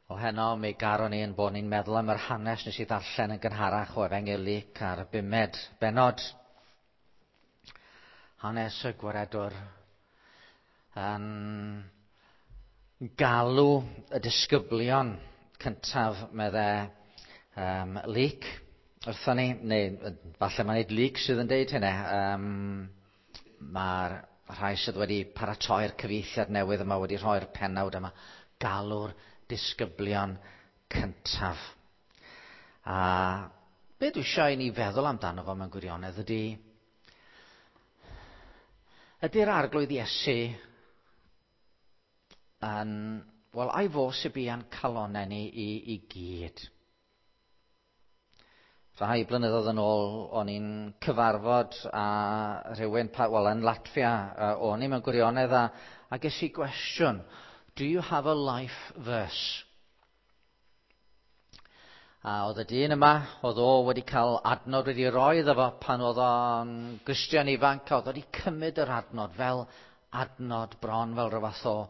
O heno mi garon ni yn bod ni'n meddwl am yr hanes nes I ddarllen yn gynharach o Efengyl Luc ar y 5 bennod. Hanes y gwaredwr yn galw y disgyblion cyntaf medde Luc wrthon ni, neu falle mae'n neud Luc sydd yn deud hynny. Mae'r rhai sydd wedi paratoi'r cyfieithiad newydd yma wedi rhoi'r pennawd yma, galw'r disgyblion cyntaf. A be dwi eisiau I ni feddwl amdano fo mewn gwirionedd ydy'r arglwydd Iesu yn, wel, ai fos I bi yn calonau ni I gyd. Rhai blynyddoedd yn ôl, o'n i'n cyfarfod a rhywun, yn Latvia, o'n I mewn gwirionedd a ges I gwestiwn, do you have a life verse? A oedd y dyn yma, oedd o wedi cael adnod wedi roi iddo fo pan oedd o'n Gristion ifanc, oedd wedi cymryd yr adnod fel adnod bron, fel rhywbeth o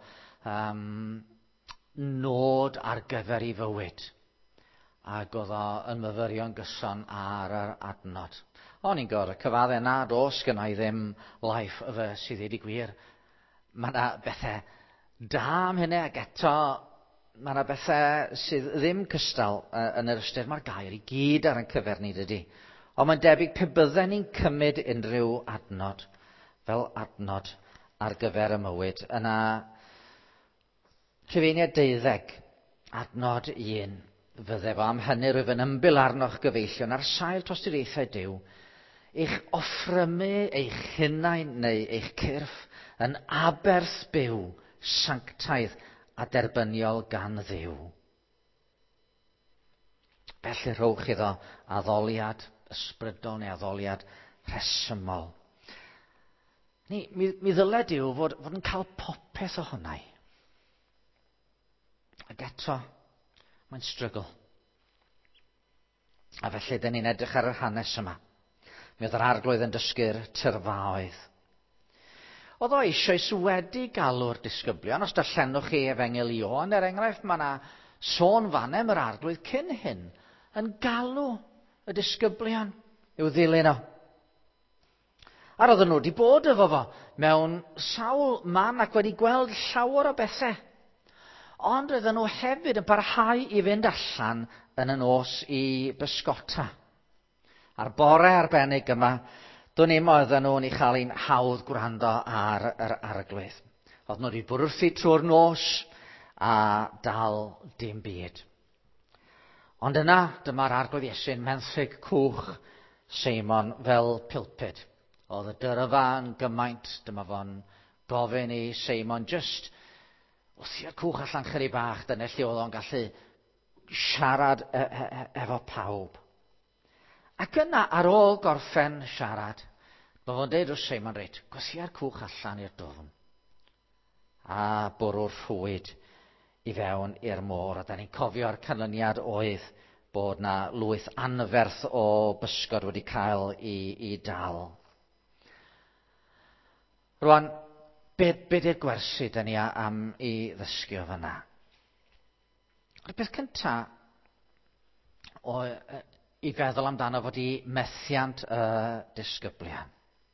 nod ar gyfer I fywyd. Ac oedd o yn myfyrion gyson ar yr adnod. O'n i'n gorfod cyfadde na, dos gynnau ddim life verse I ddweud I gwir. Mae yna bethau da am hynny ac eto mae yna bethau sydd ddim cystal yn yr ystyr. Mae'r gair I gyd ar yn cyfer ni dydy. Ond mae'n debyg pe bydden ni'n cymryd unrhyw adnod fel adnod ar gyfer y mywyd. Yna Rhufeiniad 12, adnod 1. Fydde fo am hynny rwyf yn ymbil arnoch gyfeillion ar sail tosturiaethau Duw, eich offrymu eich hunain neu eich cyrff yn aberth byw, sanctaidd a derbyniol gan Dduw. Felly rhowch iddo addoliad ysbrydol neu addoliad rhesymol. Mi ddyle Duw fod yn cael popeth o hwnna. Ac eto, mae'n strygl. A felly, dyn ni'n edrych ar yr hanes yma. Mi oedd yr arglwydd yn dysgu'r tyrfaoedd. Oedd o eisoes wedi galw'r disgyblion, os darllenwch chi Efengyl Ioan, enghraifft, mae yna sôn fanem yr arglwydd cyn hyn, yn galw y disgyblion i'w ddilyn o. A roedden nhw wedi bod efo fo mewn sawl man ac wedi gweld llawer o bethau. Ond roedden nhw hefyd yn parhau I fynd allan yn y nos I bysgota. A'r bore arbennig yma, do'n I'm oedden nhw'n I chael ein hawdd gwrando ar yr arglwydd. Oedd nhw wedi bwrwthu trwy'r nos a dal dim byd. Ond yna, dyma'r arglwydd Iesu'n menthyg cwch Seimon fel pilpid. Oedd y dyrfa yn gymaint, dyma fo'n gofyn I Seimon just wrthio'r cwch allan chydig bach, dyna lle oedd o'n gallu siarad efo pawb. Ac yna, ar ôl gorffen siarad, mae fo'n deud wrth Seimon, reit, gwthio'r cwch allan i'r dwfn. A bwrw'r rhwyd I fewn i'r môr. A da ni'n cofio'r canlyniad oedd bod na lwyth anferth o bysgod wedi cael I dal. Rwan, be di'r gwersi da ni am I ddysgu o fyna? Y peth cyntaf I feddwl amdano fod I methiant y disgyblion.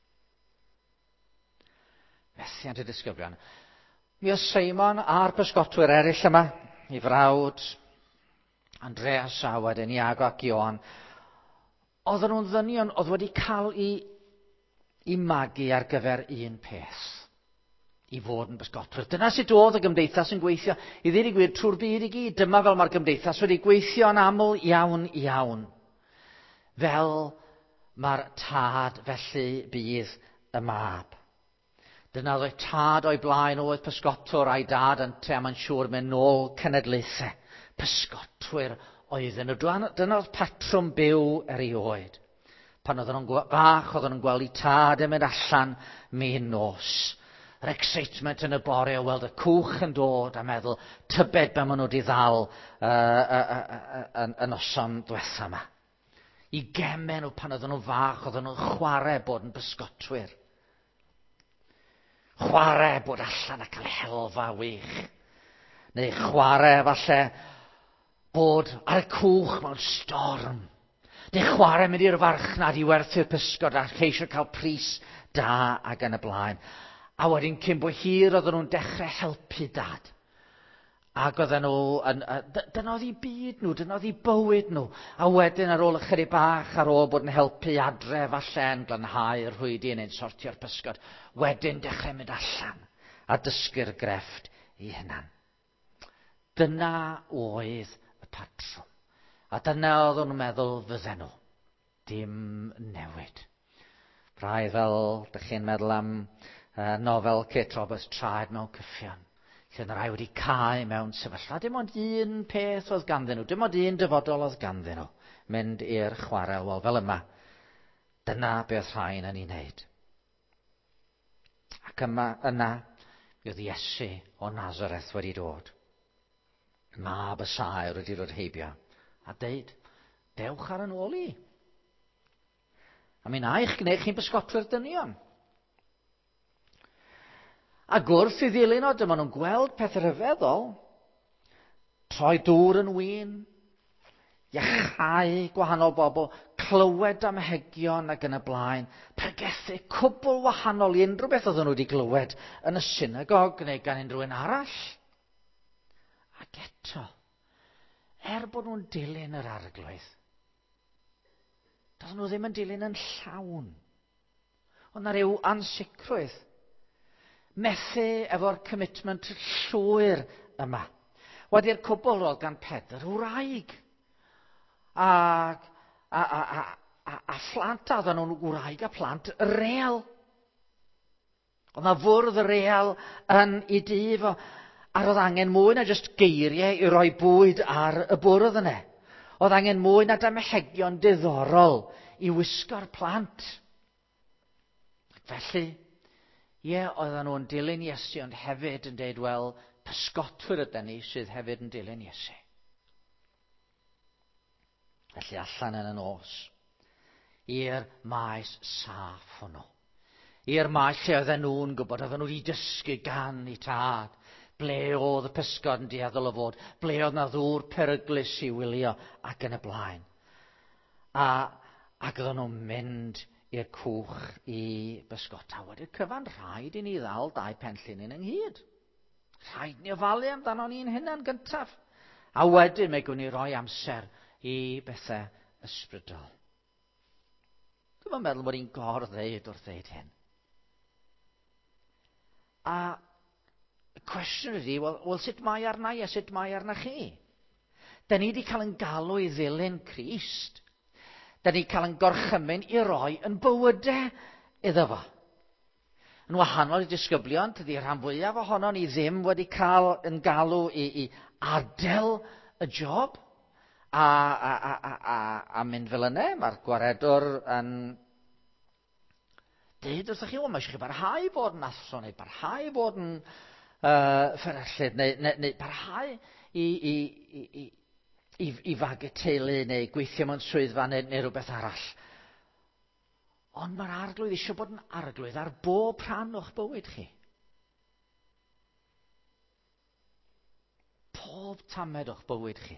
Methiant y disgyblion. Mi oedd Seimon a'r pysgotwyr eraill yma, I frawd, Andreas a wedyn Iago ac Ioan, oedden nhw'n ddynion oedd wedi cael I magu ar gyfer un peth. I fod yn bysgotwyr. Dyna sut oedd y gymdeithas yn gweithio. I ddweud I gwir trwy'r byd I gyd. Dyma fel mae'r gymdeithas wedi gweithio yn aml iawn. Fel mae'r tad felly bydd y mab. Dyna oedd tad o'i blaen oedd pysgotwr a'i dad yn te am yn siŵr mynd nôl cenedlaethau. Pysgotwyr oedden nhw. Dyna oedd patrwm byw erioed. Pan oedden nhw'n fach, oedden nhw'n gweld I tad yn mynd allan min nos. Yr excitement yn y bore o weld y cwch yn dod a meddwl tybed be maen nhw wedi ddal y noson diwetha yma. I gemen nhw pan oedden nhw fach, oedden nhw'n chwarae bod yn bysgotwyr. Chwarae bod allan a cael helfa wych. Neu chwarae falle bod ar y cwch mewn storm. Neu chwarae mynd i'r farchnad i werthu'r pysgod a cheisio cael pris da ac yn y blaen. A wedyn cyn bo hir oedden nhw'n dechrau helpu dad. Ac oedden nhw, dyna oedd ei byd nhw, dyna oedd ei bywyd nhw. A wedyn ar ôl ychydig bach, ar ôl bod yn helpu adre falle yn glanhau'r rhwydi yn sortio'r pysgod, wedyn dechrau mynd allan a dysgu'r grefft i hynna. Dyna oedd y patrwm. A dyna oedd nhw'n meddwl fydden nhw. Dim newid. Braidd fel, dych chi'n meddwl am nofel Kate Roberts, Traed mewn cyffion. Lle yna rai wedi cael mewn sefyllfa. Dim ond un peth oedd ganddyn nhw. Dim ond un dyfodol oedd ganddyn nhw. Mynd i'r chwarel, wel fel yma. Dyna beth rhain yn ei wneud. Ac yna bydd Iesu o Nazareth wedi dod. Mab y saer wedi dod heibio. A deud, dewch ar yn ôl i. A mi na eich gwneud chi'n bysgotwyr dynion. A gwrth i ddilyn o, dyma nhw'n gweld pethau rhyfeddol, troi dŵr yn win, iachau gwahanol bobl, clywed am hegion ac yn y blaen, pregethu cwbl wahanol i unrhyw beth oedden nhw wedi glywed yn y synagog neu gan unrhyw un arall. Ac eto, bod nhw'n dilyn yr arglwydd, doedden nhw ddim yn dilyn yn llawn. Ond na ryw ansicrwydd. Methu efo'r commitment llwyr yma. Wedi'r cwbl oedd gan Pedr wraig. A phlant a oedden nhw'n wraig a plant real. Oedd na fwrdd real yn ei dyf o. A oedd angen mwy na just geiriau i roi bwyd ar y bwrdd yna. Oedd angen mwy na damhegion diddorol i wisgo'r plant. Felly, oedden nhw'n dilyn Iesu, ond hefyd yn deud, wel, pysgotwyr ydyn ni sydd hefyd yn dilyn Iesu. Felly allan yn y nos, i'r maes saff hwnnw. I'r maes lle oedden nhw'n gwybod, oedden nhw wedi dysgu gan eu tad, ble oedd y pysgod yn dueddol o fod, ble oedd na ddŵr peryglus i wylio ac yn y blaen. Ac oedden nhw'n mynd i'r cwch i bysgota. Wedi'r cyfan rhaid i ni ddal 2 penllyn yn ynghyd. Rhaid ni ofalu amdano ni'n hynna'n gyntaf. A wedyn mae gwni roi amser i bethau ysbrydol. Dwi'n meddwl bod ni'n gor-ddeud wrth ddeud hyn. A y cwestiwn ydy, wel sut mae arna i a sut mae arna chi? Da ni wedi cael yn galw i ddilyn Crist. Da ni cael yn gorchymyn i roi yn bywydau iddo fo. Yn wahanol i disgyblion, tydi rhan fwyaf ohono ni ddim wedi cael yn galw i adel y job a mynd fel yna. Mae'r gwaredwr yn dweud wrthych chi, mae eisiau chi barhau bod yn athro, neu barhau bod yn fferyllydd, neu barhau i fagu teulu, neu gweithio mewn swyddfa, neu rhywbeth arall. Ond mae'r arglwydd eisiau bod yn arglwydd ar bob rhan o'ch bywyd chi. Pob tamed o'ch bywyd chi.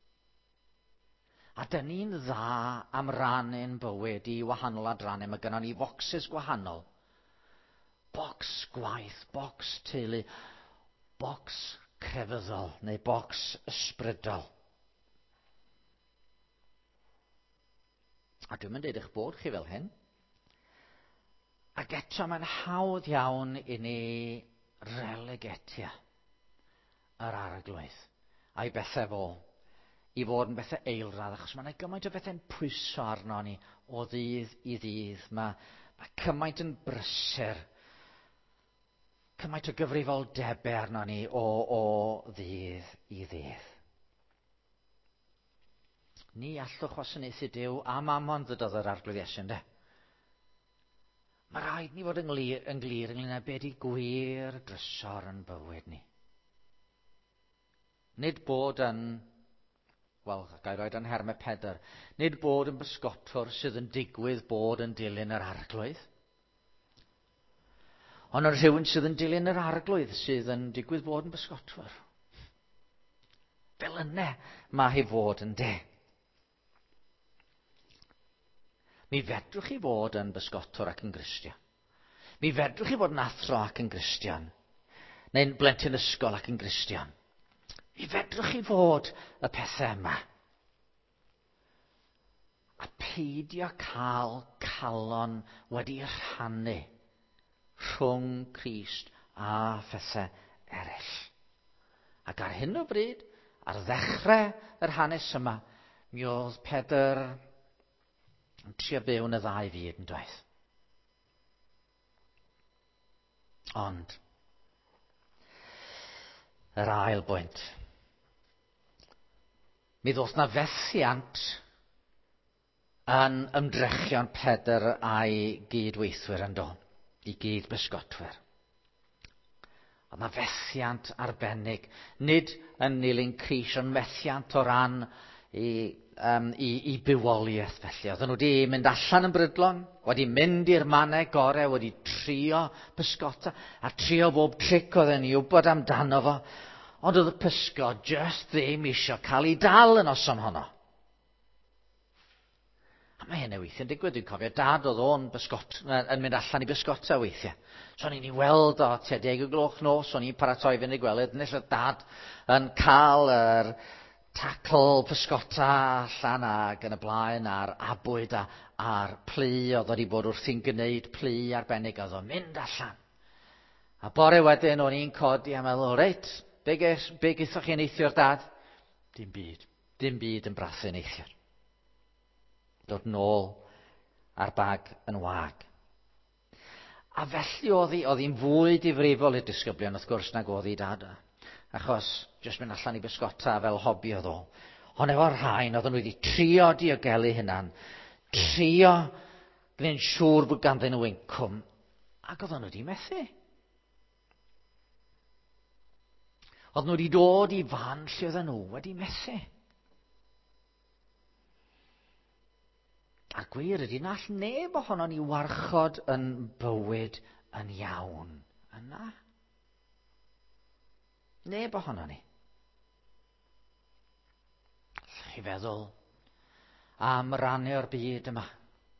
A dyn ni'n dda am rannu'n bywyd i wahanol adrannau. Mae gennym ni focsys gwahanol. Bocs gwaith, bocs teulu, bocs crefyddol neu bocs ysbrydol. A dwi'n mynd eich bod chi fel hyn. Ac eto mae'n hawdd iawn i ni relegetio yr arglwydd a'i bethau fo, i fod yn bethau eilradd, achos mae yna gymaint o bethau'n pwyso arno ni o ddydd i ddydd. Mae cymaint yn brysur, cymaint o gyfrifoldebau arno ni o ddydd i ddydd. Ni allwch wasanaethu Duw a Mammon ddydodd yr arglwydd Iesu, ynde? Mae rhaid ni fod yn glir ynglyn â beth i gwir drysor yn bywyd ni. Nid bod yn, wel, gai roed yn Herme Pedr, nid bod yn bysgotwr sydd yn digwydd bod yn dilyn yr arglwydd. Ond yn rhywun sydd yn dilyn yr arglwydd sydd yn digwydd bod yn bysgotwr. Fel yna mae hi fod yn de. Mi fedrwch chi fod yn bysgotwr ac yn Gristion. Mi fedrwch chi fod yn athro ac yn Gristion. Neu'n blentyn ysgol ac yn Gristion. Mi fedrwch chi fod y pethau yma. A peidio cael calon wedi rhannu rhwng Crist a phethau eraill. Ac ar hyn o bryd, ar ddechrau yr hanes yma, mi oedd Pedr yn trio byw yn y ddau fyd yn doedd. Ond, yr ail bwynt. Mi ddoth na fethiant yn ymdrechion Pedr a'i gydweithwyr yn do, i gydbysgotwyr. Oedd na fethiant arbennig, nid yn nilyn Crist, ond methiant o ran i bywoliaeth felly. Oedden nhw wedi mynd allan yn brydlon, wedi mynd i'r mannau gorau, wedi trio pysgota, a trio bob tric oedden ni wybod amdano fo, ond oedd y pysgod just ddim eisiau cael ei dal yn osom honno. A mae hynny weithiau'n digwydd. Dwi'n cofio dad oedd o'n yn mynd allan i bysgota weithiau. So o'n i'n ei weld o tua 10:00 nos, o'n i'n paratoi fynd i gwelydd, nes oedd dad yn cael yr tacl pysgota allan ac yn y blaen a'r abwyd a'r plu oedd wedi bod wrthi'n gwneud plu arbennig oedd o'n mynd allan. A bore wedyn o'n i'n codi a meddwl, reit, be gaethoch chi neithiwr dad? Dim byd yn brathu neithiwr. Dod nôl a'r bag yn wag. A felly oedd hi'n fwy difrifol i'r disgyblion wrth gwrs nag oedd hi dad. Achos jyst mynd allan i bysgota fel hobi oedd o. Ond efo'r rhain oedden nhw wedi trio diogelu hynna'n, trio gwneud siŵr bod ganddyn nhw incwm, ac oedden nhw wedi methu. Oedden nhw wedi dod i fan lle oedden nhw wedi methu. A gwir ydy, na all neb ohono ni warchod yn bywyd yn iawn yna. Neb ohono ni. Allwch chi feddwl am rannu'r byd yma.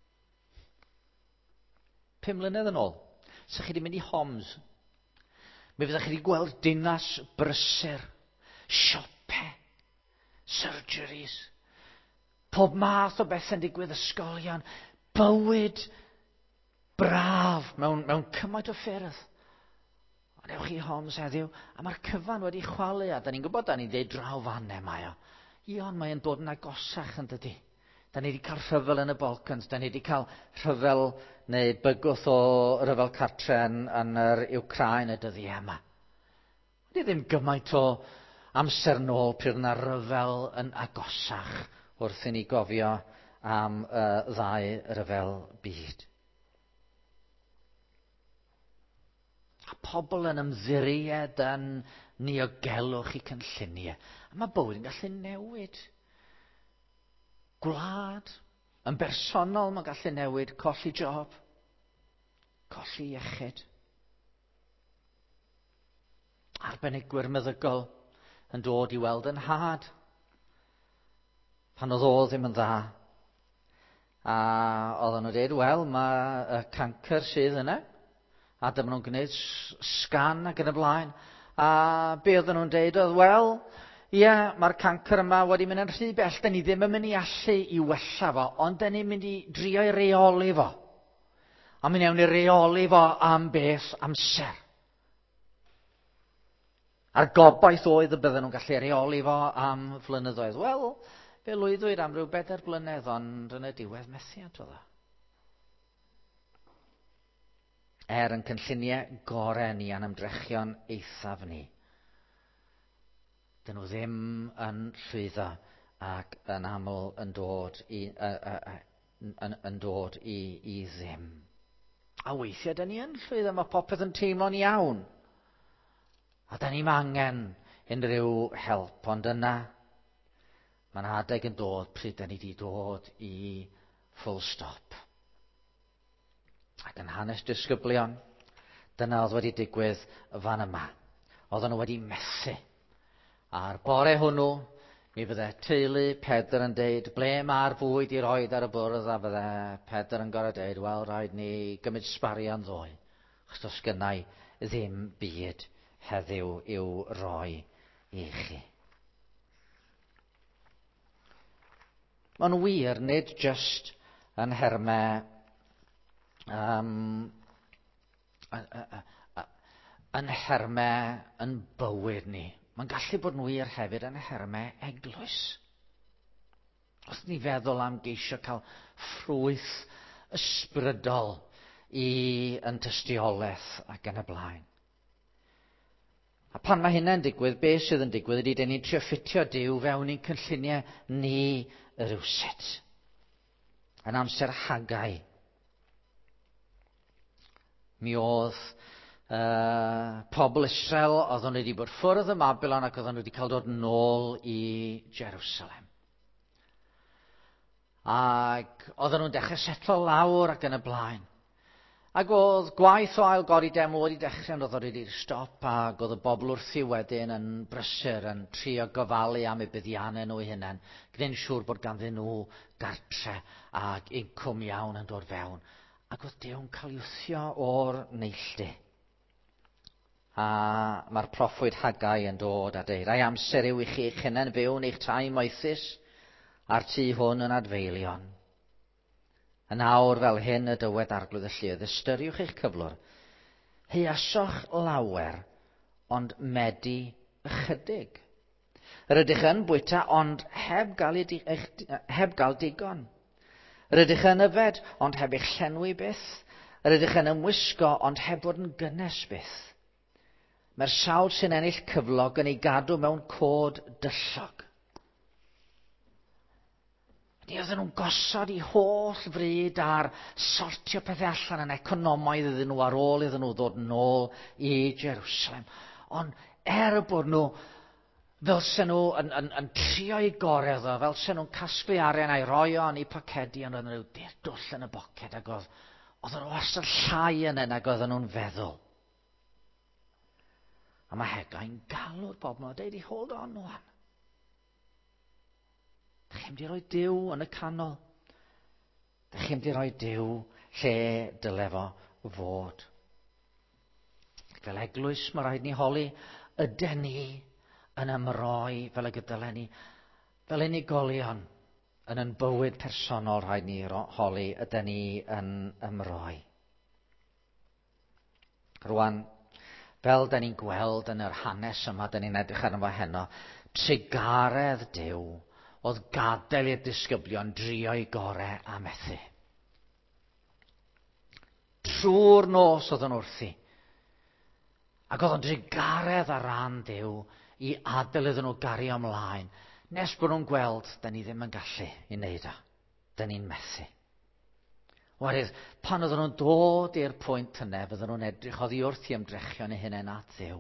5 mlynedd yn ôl, sa'ch chi wedi mynd i Homs. Mi fyddwch chi wedi gweld dinas brysur, siope, surgeries, pob math o bethau'n digwydd, ysgolion, bywyd braf mewn cymaint o ffyrdd. Ond ewch chi Homs heddiw, a mae'r cyfan wedi chwalu, a da ni'n gwybod, da ni'n deud draw fanne mae o. Ion, mae'n dod yn agosach yn dydi. Da ni wedi cael rhyfel yn y Balkans, da ni wedi cael rhyfel neu bygwth o ryfel cartre yn yr Ucrain y dyddi yma. Wedi ddim gymaint o amser nôl pryd yna ryfel yn agosach wrth i ni gofio am ddau ryfel byd. A pobl yn ymddiried yn niogelwch i cynlluniau. A mae bywyd yn gallu newid. Gwlad, yn bersonol mae'n gallu newid, colli job, colli iechyd. Arbenigwyr meddygol yn dod i weld yn had pan oedd o ddim yn dda. A oedden nhw dweud, wel, mae cancer sydd yna, a dyma nhw'n gwneud sgan ac yn y blaen. A be oedden nhw'n dweud oedd, wel, ie, mae'r cancer yma wedi mynd yn rhy bell, da ni ddim yn mynd i allu i wella fo, ond da ni'n mynd i drio i reoli fo. A mi newn ni reoli fo am beth amser. A'r gobaith oedd y bydden nhw'n gallu reoli fo am flynyddoedd. Wel, fe lwyddwyd am ryw 4 blynedd, ond yn y diwedd methiant oedd o. Yn cynlluniau gorau ni a'n ymdrechion eithaf ni. Dyn nhw ddim yn llwyddo ac yn aml yn dod i ddim. A weithiau dyn ni yn llwyddo, mae popeth yn teimlo'n iawn. A dyn ni'n angen unrhyw help, ond yna mae'n adeg yn dod pryd dyn ni wedi dod i full stop. Ac yn hanes disgyblion, dyna oedd wedi digwydd fan yma. Oedden nhw wedi methu. A'r bore hwnnw, mi fydde teulu Pedr yn deud, ble mae'r bwyd i roed ar y bwrdd, a fydde Pedr yn gorau deud, wel, rhaid ni gymryd sbarian ddoe, achos does gynnau ddim byd heddiw i'w roi i chi. Mae'n wir, nid just yn hermau yn bywyd ni. Mae'n gallu bod yn wir hefyd yn hermau eglwys. Os ni feddwl am geisio cael ffrwyth ysbrydol yn tystiolaeth ac yn y blaen. A pan mae hynny'n digwydd, beth sydd yn digwydd ydy dyn ni'n trio ffitio Duw fewn i'n cynlluniau ni rywsut. Yn amser Hagai, mi oedd pobl Israel oedden nhw wedi bod ffwrdd y Mabilon ac oedden nhw wedi cael dod nôl i Jerusalem. Ac oedden nhw'n dechrau setlo lawr ac yn y blaen. Ac oedd gwaith o ail godi deml wedi dechrau, ond oedd wedi'r stop, ac oedd y bobl wrthi wedyn yn brysur, yn trio gofalu am eu buddiannau nhw eu hunain, gwneud siŵr bod ganddyn nhw gartre ac incwm iawn yn dod fewn. Ac oedd Duw'n cael ei wthio o'r neilltu. A mae'r proffwyd Hagai yn dod a deud, ai amser yw i chi eich hunain byw yn eich tai moethus a'r tŷ hwn yn adfeilion. Yn awr fel hyn y dywed arglwydd y lludd, ystyriwch eich cyflwr. Heasoch lawer, ond medi ychydig. Rydych yn bwyta, ond heb gael digon. Rydych yn yfed, ond heb eich llenwi byth. Rydych yn ymwisgo, ond heb bod yn gynnes byth. Mae'r sawl sy'n ennill cyflog yn ei gadw mewn cod dyllog. Ni oedden nhw'n gosod i holl fryd ar sortio pethau allan yn economaidd iddyn nhw ar ôl iddyn nhw ddod nôl i Jerusalem. Ond bod nhw fel nhw yn trio i gorau, fel nhw'n casglu arian a'i roi o'n i pocedi, ond oedden nhw dwll yn y boced, ac oedden nhw wastad llai yn yna, ac oedden nhw'n feddwl. A mae Hagai'n galw'r bobl nhw, deud i hold on nhw. Dych chi'n mynd i roi Duw yn y canol. Dych chi'n mynd i roi Duw lle dyle fo fod. Fel eglwys mae rhaid ni holi, ydyn ni yn ymroi fel y gydylen ni. Fel unigolion yn ein bywyd personol rhaid ni holi, ydyn ni yn ymroi. Rwan, fel da ni'n gweld yn yr hanes yma, da ni'n edrych arno fo heno, trigaredd Duw oedd gadael i'r disgyblion drio'i gorau a methu. Trwy'r nos oedd yn wrthi. Ac oedd yn trigaredd ar ran Duw i adael iddyn nhw gario ymlaen. Nes bod nhw'n gweld, da ni ddim yn gallu i wneud o. Da ni'n methu. Warydd, pan oedden nhw'n dod i'r pwynt yna, fydden nhw'n edrych oddi wrth i ymdrechion eu hunain at Dduw.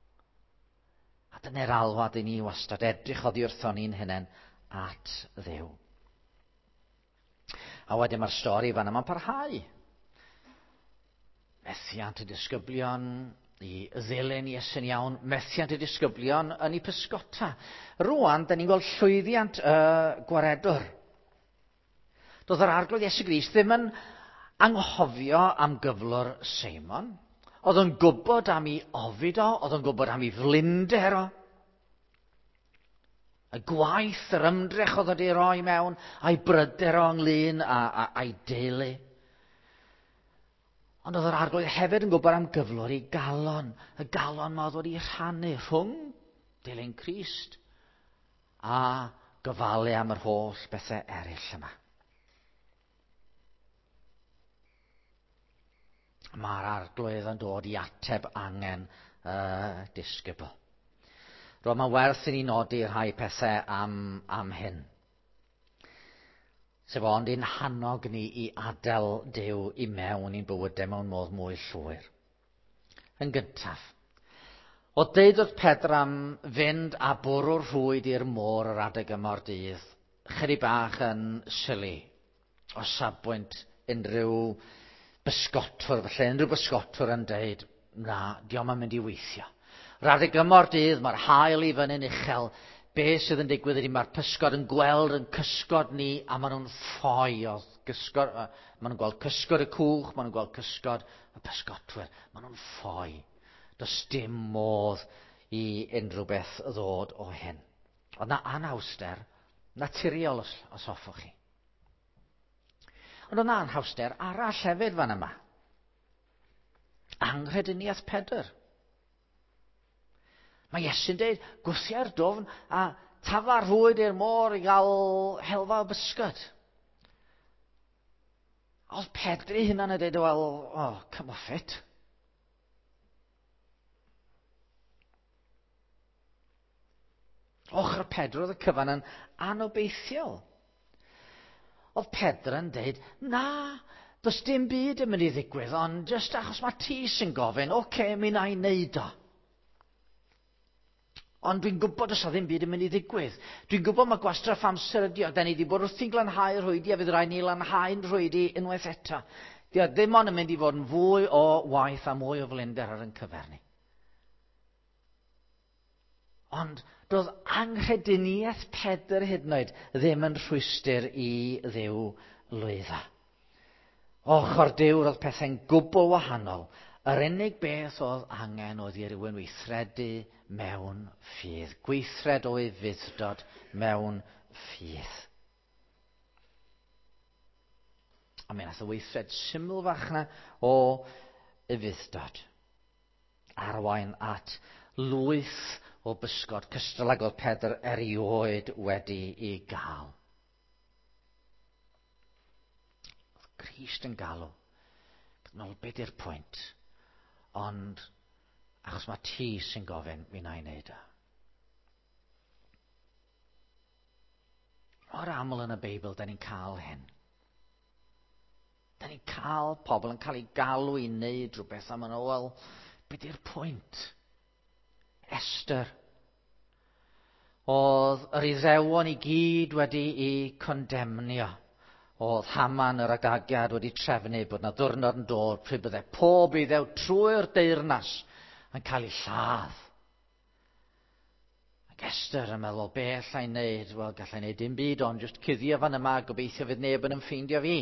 A dyna'r alwad i ni wastad, edrych oddi wrthon ni'n hunain at Dduw. A wedyn mae'r stori fan yma'n parhau. Methiant y disgyblion i ddilyn Iesu'n iawn, methiant y disgyblion yn ei pysgota. Rwan, da ni'n gweld llwyddiant gwaredwr. Doedd yr arglwydd Iesu Grist ddim yn anghofio am gyflwr Seimon. Oedd yn gwybod am ei ofid o, oedd yn gwybod am ei flinder o. Y gwaith, yr ymdrech oedd wedi roi mewn, a'i bryder o ynglyn a'i deulu. Ond oedd yr arglwydd hefyd yn gwybod am gyflwr i galon. Y galon ma oedd wedi rhannu rhwng dilyn Crist a gofalu am yr holl bethau eraill yma. Mae'r arglwydd yn dod i ateb angen disgybl. Rwy'n mae'n werth i ni nodi rhai pethau am hyn. Sef ond un hannog ni i adael Duw i mewn i'n bywydau mewn modd mwy llwyr. Yn gyntaf, o deud oedd Pedr am fynd a bwrw'r rhwyd i'r môr yr adeg yma'r dydd, chydig bach yn sili, o safbwynt unrhyw bysgotwr, felly unrhyw bysgotwr yn deud, na, diom yn mynd i weithio. Rhedeg ymor dydd, mae'r haul i fyny'n uchel. Be sydd yn digwydd ydy mae'r pysgod yn gweld yn cysgod ni a maen nhw'n ffoi. Maen nhw'n gweld cysgod y cwch, maen nhw'n gweld cysgod y pysgodwyr. Maen nhw'n ffoi. Does dim modd i unrhyw beth ddod o hyn. Ond na anhawster naturiol os hoffwch chi. Ond yna anhawster arall hefyd fan yma. Anghrediniaeth Pedr. Mae Iesu'n dweud, gwthiau'r dofn a tafla'r fwyd i'r môr i gael helfa o bysgod. Oedd Pedr ei hunan yn dweud, well, come off it. Ochr Pedr oedd y cyfan yn anobeithiol. Oedd Pedr yn dweud, na, does dim byd yn mynd i ddigwydd, ond just achos mae ti sy'n gofyn, mi na i wneud o. Ond dwi'n gwybod os o ddim byd yn mynd i ddigwydd. Dwi'n gwybod mae gwastraff amser ydi o. Da ni wedi bod wrthi'n glanhau'r rhwydi a fydd rhaid ni lanhau'n rhwydi unwaith eto. Di o ddim ond yn mynd i fod yn fwy o waith a mwy o flinder ar yn cyfer ni. Ond doedd anghrediniaeth Pedr hyd yn oed ddim yn rhwystyr i Dduw lwydda. Ochr Duw roedd pethau'n gwbl wahanol. Yr unig beth oedd angen oedd i rywun weithredu mewn ffydd. Gweithred o'i fuddod mewn ffydd. A mi nath y weithred syml fach na o y fuddod. Arwain at lwyth o bysgod cystral ag oedd Pedr erioed wedi i gael. Oedd Crist yn galw. Nôl beth yw'r pwynt? Ond achos mae ti sy'n gofyn, mi na i wneud o. Mor aml yn y Beibl, da ni'n cael hyn. Da ni'n cael pobl yn cael ei galw i wneud rhywbeth am yno, wel, beth yw'r pwynt? Esther. Oedd yr Iddewon i gyd wedi i condemnio. Oedd Haman yr Agagiad wedi trefnu bod na ddwrnod yn dod pryd byddai pob Iddew trwy'r deyrnas yn cael ei lladd. Ac Esther yn meddwl, be allai wneud? Wel, gallai wneud dim byd ond just cuddio fan yma, gobeithio fydd neb yn ymffeindio fi.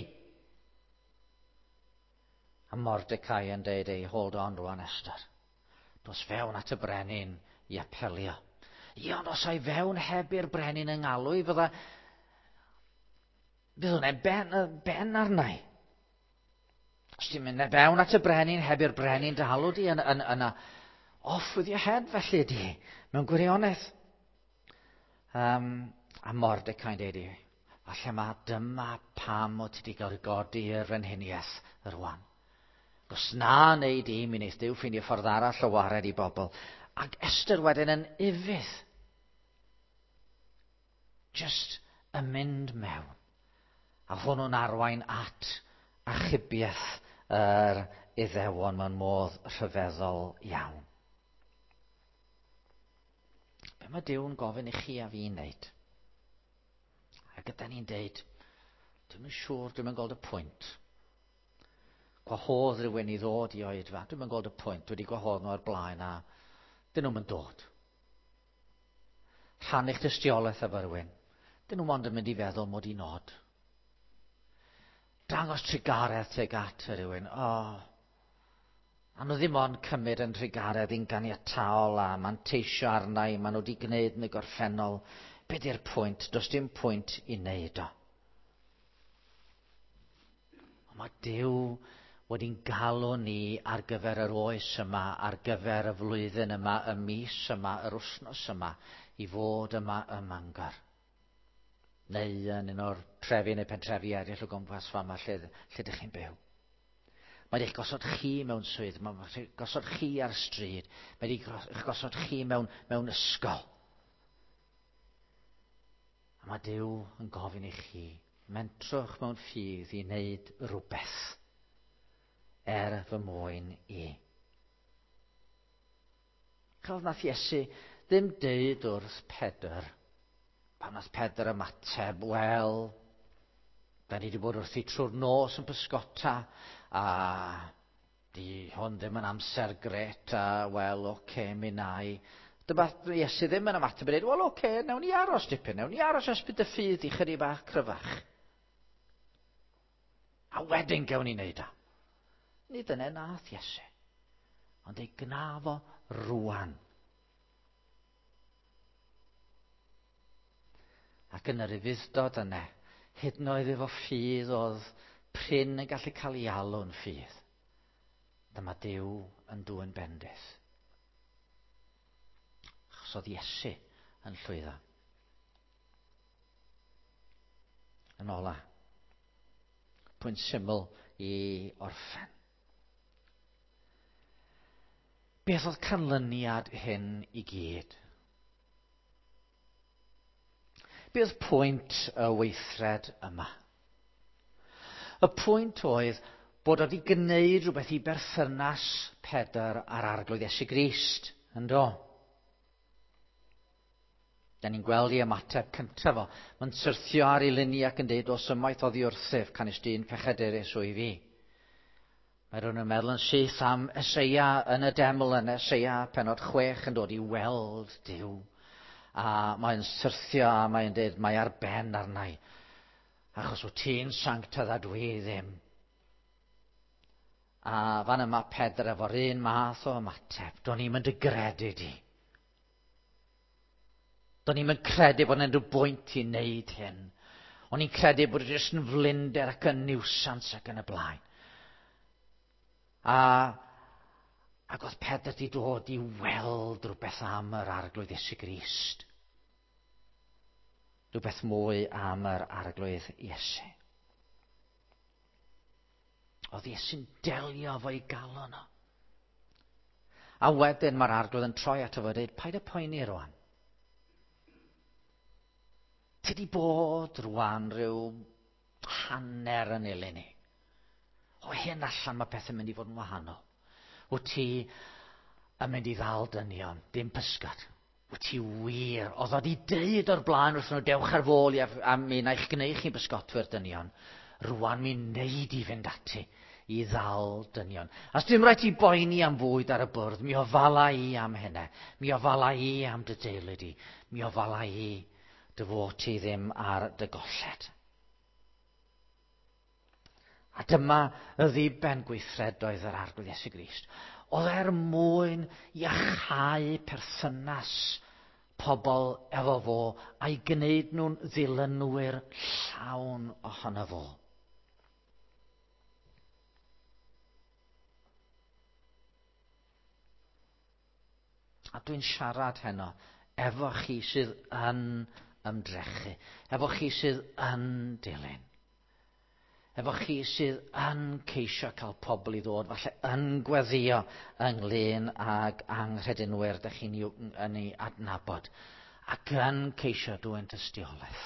A Mordecai yn deud, hold on rwan Esther. Dos fewn at y brenin i apelio. Ond os ai fewn heb i'r brenin yng ngalw i fydda... Bydd hwnna'n ben arnau. Os ti'n mynd fewn at y brenin heb i'r brenin dal di yna off with your head felly di. Mewn gwirionedd. A Mordecai'n deud i. Falle mae dyma pam o ti wedi cael godi i'r frenhiniaeth yr wan. Os na wneud i mi wneith Duw ffeindio ffordd arall o wared i bobl. Ac Esther wedyn yn ifydd. Just yn mynd mewn. A hwnnw'n arwain at achubiaeth yr Iddewon mewn modd rhyfeddol iawn. Be mae Duw'n gofyn i chi a fi wneud? Ac ydyn ni'n deud, dwi'n yn siŵr, dwi'n yn gweld y pwynt. Gwahodd rhywun i ddod i oedfa, dwi'n yn gweld y pwynt, wedi gwahodd nhw ar blaen a dyn nhw'n dod. Rhan eich dystiolaeth efo rhywun, dyn nhw'n ond yn mynd i feddwl mod i nod. Dangos trigaredd tuag at rhywun. A nhw ddim ond cymryd yn trigaredd i'n ganiataol a manteisio arnau, maen nhw wedi gwneud yn y gorffennol. Be di'r pwynt? Does dim pwynt i wneud o. Mae Duw wedi'n galw ni ar gyfer yr oes yma, ar gyfer y flwyddyn yma, y mis yma, yr wythnos yma, i fod yma ym Mangor. Neu yn un o'r trefi neu pentrefi eraill o gwmpas fama lle ydych chi'n byw. Mae eich gosod chi mewn swydd, mae eich gosod chi ar stryd, mae eich gosod chi mewn ysgol. A mae Duw yn gofyn i chi, mentrwch mewn ffydd i wneud rhywbeth fy mwyn i. Chodd nath Iesu ddim deud wrth Pedr, pan nath Pedr ymateb, wel, da ni wedi bod wrthi trwy'r nos yn pysgota, a Di hwn ddim yn amser gret, a wel, mi na i. Dyma Iesu ddim yn ymateb yn dweud, wel, nawn ni aros dipyn, nawn ni aros ysbryd y ffydd i chydig bach cryfach. A wedyn gawn ni wneud o. Nid yna nath Iesu, ond ei gnaf o rwan. Ac yn yr ufuddod yna, hyd yn oed efo ffydd oedd prin yn gallu cael ei alw'n ffydd. Dyma Duw yn dwyn bendith. Achos oedd Iesu yn llwyddo. Yn ola, pwynt syml i orffen. Beth oedd canlyniad hyn i gyd? Be oedd pwynt y weithred yma? Y pwynt oedd bod wedi gwneud rhywbeth i berthynas Pedr a'r arglwydd Iesu Grist, yndo? Da ni'n gweld ei ymateb cyntaf o. Mae'n syrthio ar ei luni ac yn deud, os ymaith oddi wrthif, canis dyn pechadurus o i fi. Mae rhywun yn meddwl yn syth am Eseia yn y deml yn Eseia penod 6 yn dod i weld Duw. A mae'n syrthio a mae'n dweud, mae ar ben arnau. Achos wyt ti'n sanctaidd a dwi ddim. A fan yma Pedr efo'r un math o ymateb. Do'n i'm yn dy gredu di. Do'n i'm yn credu bod yna rhyw bwynt i wneud hyn. O'n i'n credu bod jyst yn flinder ac yn niwsans ac yn y blaen. Ac oedd Pedr di dod i weld rhywbeth am yr arglwydd Iesu Grist. Rhywbeth mwy am yr arglwydd Iesu. Oedd Iesu'n delio fo'i galon o. A wedyn mae'r arglwydd yn troi ato fo a dweud, paid y poeni rwan. Ti di bod rwan rhyw hanner yn ilyn ni. O hyn allan mae pethau'n mynd i fod yn wahanol. Wyt ti yn mynd i ddal dynion, dim pysgod. Wyt ti wir. Oedd o di deud o'r blaen wrth nhw, dewch ar fôl a mi na eich gwneud chi'n bysgotwyr dynion. Rwan mi'n neud i fynd ati i ddal dynion. As dim rhaid i boeni am fwyd ar y bwrdd, mi ofala i am hynny. Mi ofala i am dy deulu di. Mi ofala i dy fod ti ddim ar dy golled. A dyma y ddiben gweithredoedd yr arglwydd Iesu Grist. Oedd mwyn iachau perthynas pobl efo fo a'i gwneud nhw'n ddilynwyr llawn ohono fo. A dwi'n siarad heno efo chi sydd yn ymdrechu, efo chi sydd yn dilyn. Efo chi sydd yn ceisio cael pobl i ddod, falle yn gweddio ynglyn ag anghredinwyr dych chi'n ei adnabod, ac yn ceisio dwyn tystiolaeth.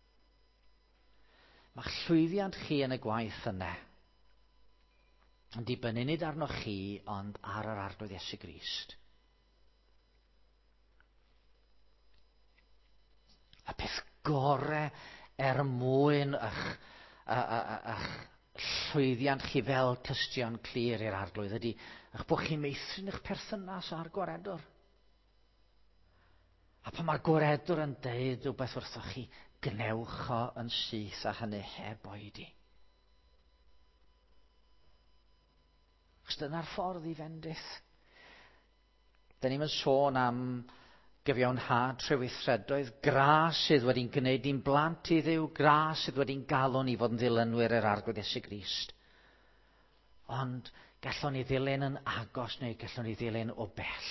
Mae llwyddiant chi yn y gwaith yna yn dibynnu nid arnoch chi, ond ar yr arglwydd Iesu Grist. Y peth gore mwyn eich llwyddiant chi fel cystion clir i'r arglwydd ydy eich bod chi'n meithrin eich perthynas â'r gwaredwr. A pan mae'r gwaredwr yn deud rhywbeth wrthoch chi, gnewch o yn syth a hynny heb oedi. Os dyna'r ffordd i fendith. Da ni'n sôn am gyfiawnhad treweithredoedd, gras sydd wedi'n gwneud i'n blant i Dduw, gras sydd wedi'n galw ni fod yn ddilynwyr yr arglwydd Iesu Grist. Ond gallwn ni ddilyn yn agos neu gallwn ni ddilyn o bell.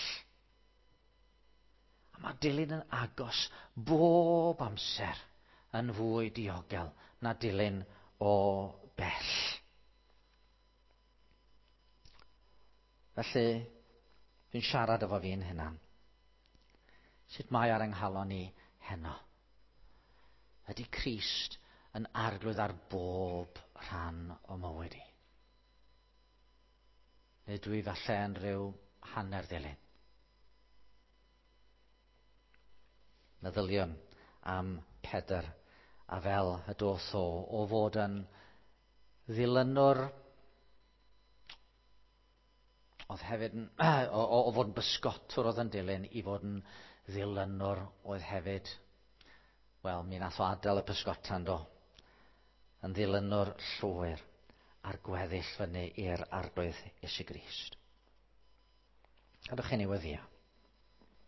A mae dilyn yn agos bob amser yn fwy diogel na dilyn o bell. Felly, dwi'n siarad efo fi'n hynna. Sut mae ar ynghalon ni heno? Ydy Crist yn arglwydd ar bob rhan o mywyd i? Neu dwi falle yn rhyw hanner ddilyn? Meddyliwn am Pedr a fel y doth o fod yn ddilynwr oedd hefyd yn, o fod yn bysgotwr oedd yn dilyn i fod yn ddilynwr oedd hefyd, wel, mi nath o adael y pysgotan do, yn ddilynwr llwyr ar gweddill fyny i'r arglwydd Iesu Grist. Gadwch chi newyddio.